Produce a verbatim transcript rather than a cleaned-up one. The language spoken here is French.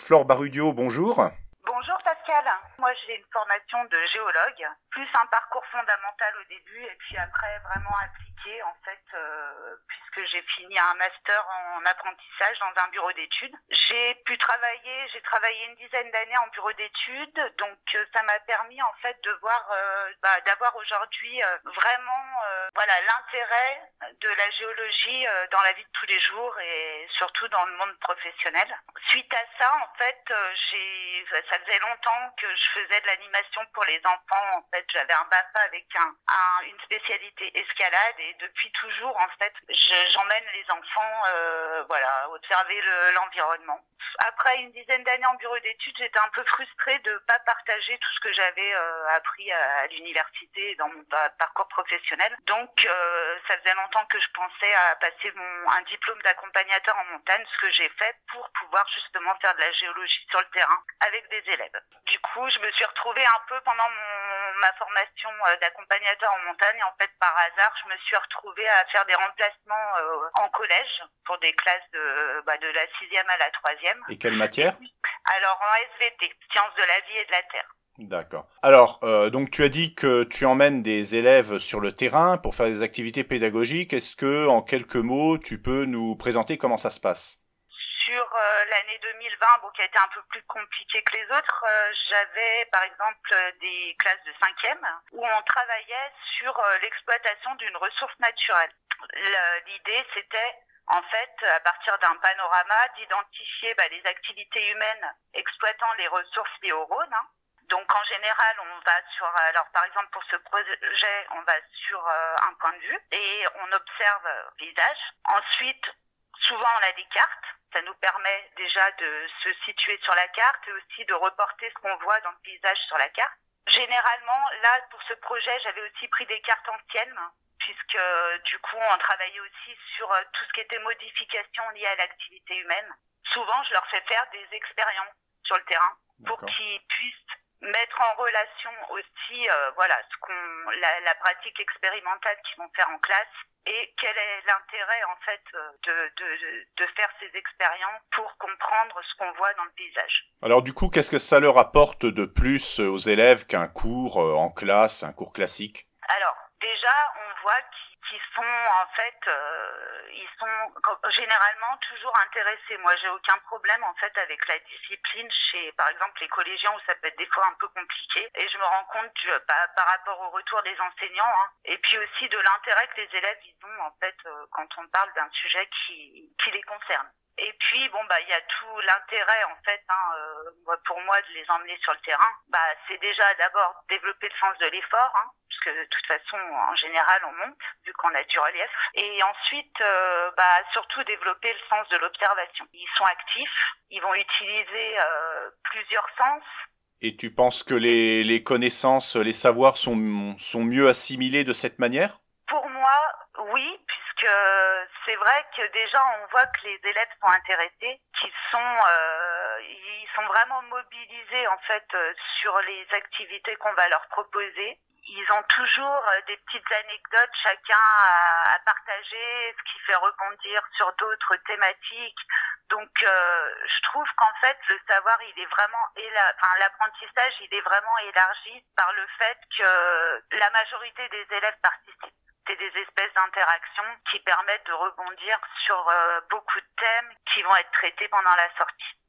Flore Barudio, bonjour. Bonjour Pascal, moi j'ai une formation de géologue, plus un parcours fondamental au début et puis après vraiment appliqué en fait, euh, puisque j'ai fini un master en apprentissage dans un bureau d'études. J'ai pu travailler, j'ai travaillé une dizaine d'années en bureau d'études, donc euh, ça m'a permis en fait de voir, euh, bah, d'avoir aujourd'hui euh, vraiment euh, voilà l'intérêt de la géologie euh, dans la vie de tous les jours et surtout dans le monde professionnel. Suite à ça, en fait, euh, j'ai, ça faisait longtemps que je faisais de l'animation pour les enfants. En fait, j'avais un B A F A avec un, un, une spécialité escalade et depuis toujours, en fait, je, j'emmène les enfants, euh, voilà, observer le, l'environnement. Après une dizaine d'années en bureau d'études, j'étais un peu frustrée de ne pas partager tout ce que j'avais euh, appris à, à l'université et dans mon parcours professionnel. Donc, euh, ça faisait longtemps que je pensais à passer mon, un diplôme d'accompagnateur en montagne, ce que j'ai fait pour pouvoir justement faire de la géologie sur le terrain avec des élèves. Du coup, je me suis retrouvée un peu pendant mon, ma formation euh, d'accompagnateur en montagne et en fait, par hasard, je me suis retrouvée à faire des remplacements euh, en collège pour des classes de, bah, de la sixième à la troisième. Et quelle matière ? Alors en S V T, sciences de la vie et de la terre. D'accord. Alors, euh, donc tu as dit que tu emmènes des élèves sur le terrain pour faire des activités pédagogiques. Est-ce que, en quelques mots, tu peux nous présenter comment ça se passe ? Sur euh, l'année deux mille vingt, bon, qui a été un peu plus compliquée que les autres, euh, j'avais par exemple des classes de cinquième où on travaillait sur euh, l'exploitation d'une ressource naturelle. Le, l'idée, c'était en fait, à partir d'un panorama, d'identifier bah, les activités humaines exploitant les ressources liées au Rhône. Hein. Donc en général, on va sur, alors par exemple pour ce projet, on va sur euh, un point de vue et on observe le paysage. Ensuite, souvent on a des cartes. Ça nous permet déjà de se situer sur la carte et aussi de reporter ce qu'on voit dans le paysage sur la carte. Généralement, là, pour ce projet, j'avais aussi pris des cartes anciennes, puisque du coup, on travaillait aussi sur tout ce qui était modification liée à l'activité humaine. Souvent, je leur fais faire des expériences sur le terrain pour D'accord. qu'ils puissent mettre en relation aussi, euh, voilà, ce qu'on, la, la pratique expérimentale qu'ils vont faire en classe et quel est l'intérêt en fait de, de, de faire ces expériences pour comprendre ce qu'on voit dans le paysage. Alors du coup, qu'est-ce que ça leur apporte de plus aux élèves qu'un cours en classe, un cours classique ? Alors déjà, on voit qu'ils qui sont en fait, euh, ils sont généralement toujours intéressés. Moi, j'ai aucun problème en fait avec la discipline chez, par exemple, les collégiens où ça peut être des fois un peu compliqué. Et je me rends compte du, bah, par rapport au retour des enseignants, hein, et puis aussi de l'intérêt que les élèves ils ont en fait euh, quand on parle d'un sujet qui qui les concerne. Et puis bon bah il y a tout l'intérêt en fait hein, euh, pour moi de les emmener sur le terrain. Bah c'est déjà d'abord développer le sens de l'effort, hein, puisque de toute façon en général on monte vu qu'on a du relief. Et ensuite euh, bah surtout développer le sens de l'observation. Ils sont actifs, ils vont utiliser euh, plusieurs sens. Et tu penses que les les connaissances, les savoirs sont sont mieux assimilés de cette manière ? Pour moi, oui, puisque c'est vrai que déjà on voit que les élèves sont intéressés, qu'ils sont, euh, ils sont vraiment mobilisés en fait sur les activités qu'on va leur proposer. Ils ont toujours des petites anecdotes, chacun à, à partager, ce qui fait rebondir sur d'autres thématiques. Donc, euh, je trouve qu'en fait, le savoir, il est vraiment, éla- enfin, l'apprentissage, il est vraiment élargi par le fait que la majorité des élèves participent. C'est des espèces d'interactions qui permettent de rebondir sur euh, beaucoup de thèmes qui vont être traités pendant la sortie.